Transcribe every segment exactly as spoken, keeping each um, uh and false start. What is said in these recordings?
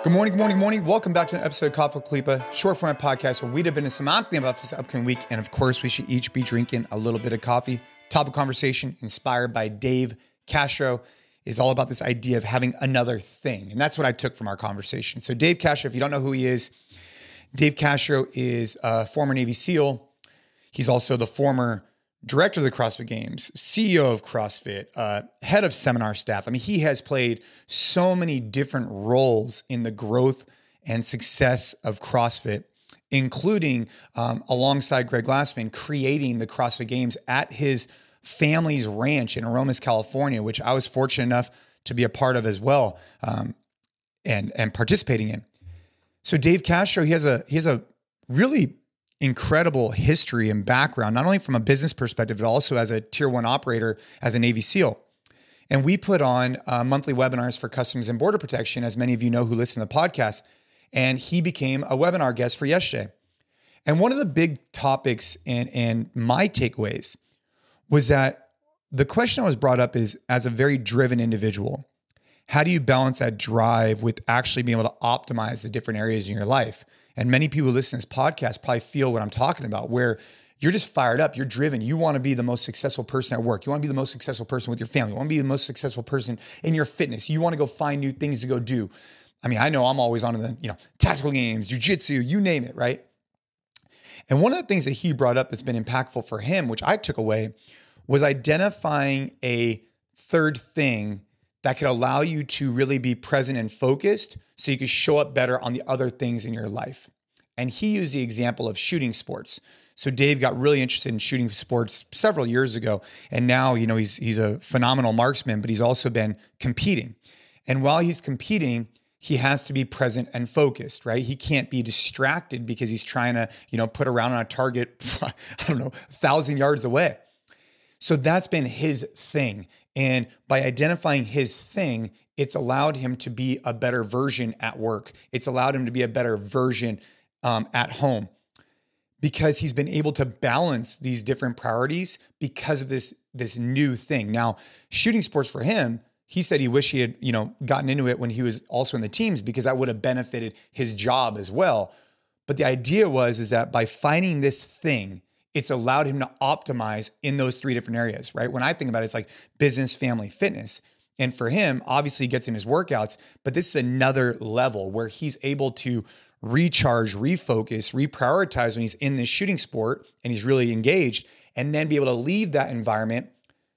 Good morning, good morning, good morning. Welcome back to an episode of Coffee with Kalipa, short format podcast where we dive into some optimism about this upcoming week. And of course, we should each be drinking a little bit of coffee. Topic conversation inspired by Dave Castro is all about this idea of having another thing. And that's what I took from our conversation. So Dave Castro, if you don't know who he is, Dave Castro is a former Navy SEAL. He's also the former director of the CrossFit Games, C E O of CrossFit, uh, head of seminar staff. I mean, he has played so many different roles in the growth and success of CrossFit, including um, alongside Greg Glassman, creating the CrossFit Games at his family's ranch in Aromas, California, which I was fortunate enough to be a part of as well, um, and and participating in. So Dave Castro, he has a he has a really incredible history and background, not only from a business perspective, but also as a tier one operator, as a Navy SEAL. And we put on uh, monthly webinars for Customs and Border Protection, as many of you know who listen to the podcast. And he became a webinar guest for yesterday. And one of the big topics and, and my takeaways was that the question I was brought up is, as a very driven individual, how do you balance that drive with actually being able to optimize the different areas in your life? And many people who listen to this podcast probably feel what I'm talking about, where you're just fired up, you're driven. You want to be the most successful person at work. You want to be the most successful person with your family. You want to be the most successful person in your fitness. You want to go find new things to go do. I mean, I know I'm always on the, you know, tactical games, jiu-jitsu, you name it, right? And one of the things that he brought up that's been impactful for him, which I took away, was identifying a third thing that could allow you to really be present and focused so you could show up better on the other things in your life. And he used the example of shooting sports. So Dave got really interested in shooting sports several years ago. And now, you know, he's he's a phenomenal marksman, but he's also been competing. And while he's competing, he has to be present and focused, right? He can't be distracted because he's trying to, you know, put a round on a target, I don't know, a thousand yards away. So that's been his thing. And by identifying his thing, it's allowed him to be a better version at work. It's allowed him to be a better version um, at home, because he's been able to balance these different priorities because of this, this new thing. Now, shooting sports for him, he said he wished he had, you know, gotten into it when he was also in the teams, because that would have benefited his job as well. But the idea was, is that by finding this thing, it's allowed him to optimize in those three different areas, right? When I think about it, it's like business, family, fitness. And for him, obviously he gets in his workouts, but this is another level where he's able to recharge, refocus, reprioritize when he's in this shooting sport and he's really engaged, and then be able to leave that environment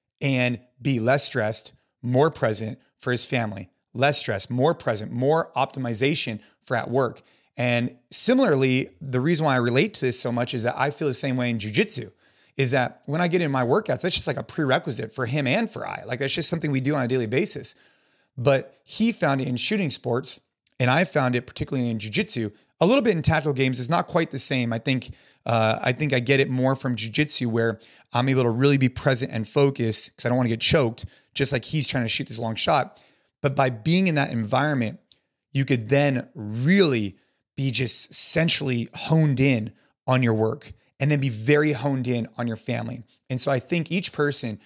and be less stressed, more present for his family, less stressed, more present, more optimization for at work. And similarly, the reason why I relate to this so much is that I feel the same way in jiu-jitsu, is that when I get in my workouts, that's just like a prerequisite for him and for I. Like, that's just something we do on a daily basis. But he found it in shooting sports, and I found it particularly in jiu-jitsu. A little bit in tactical games is not quite the same. I think uh, I think I get it more from jiu-jitsu, where I'm able to really be present and focused because I don't want to get choked, just like he's trying to shoot this long shot. But by being in that environment, you could then really be just centrally honed in on your work, and then be very honed in on your family. And so I think each person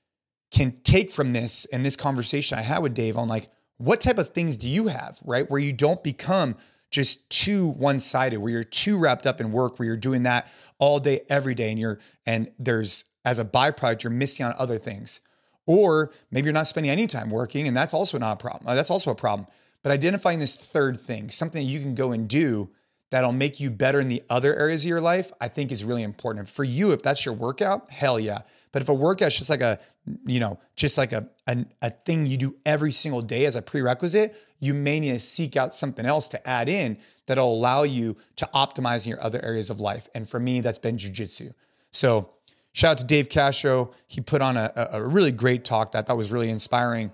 can take from this and this conversation I had with Dave on, like, what type of things do you have, right? Where you don't become just too one-sided, where you're too wrapped up in work, where you're doing that all day, every day. And you're, and there's, as a byproduct, you're missing on other things. Or maybe you're not spending any time working, and that's also not a problem. That's also a problem. But identifying this third thing, something that you can go and do that'll make you better in the other areas of your life, I think is really important. For you, if that's your workout, hell yeah. But if a workout's just like a, you know, just like a, a, a thing you do every single day as a prerequisite, you may need to seek out something else to add in that'll allow you to optimize in your other areas of life. And for me, that's been jiu-jitsu. So shout out to Dave Castro. He put on a, a really great talk that I thought was really inspiring.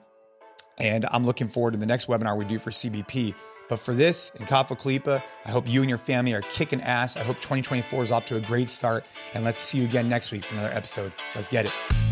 And I'm looking forward to the next webinar we do for C B P. But for this, in Coffee with Kalipa, I hope you and your family are kicking ass. I hope twenty twenty-four is off to a great start. And let's see you again next week for another episode. Let's get it.